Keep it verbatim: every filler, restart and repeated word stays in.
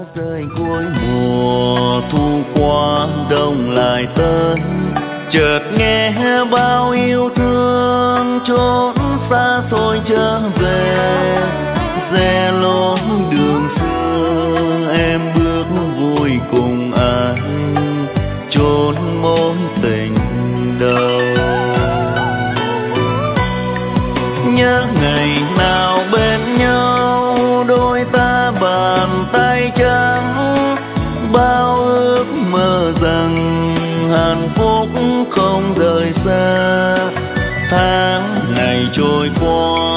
rơi cuối mùa thu qua đông lại tới, chợt nghe bao yêu thương chốn xa xôi trở về, rẽ lối đường xưa em bước vui cùng anh chốn mối tình đầu. Nhớ ngày nào bên nhau đôi ta bàn tay trắng, bao ước mơ rằng hạnh phúc không rời xa. Tháng ngày trôi qua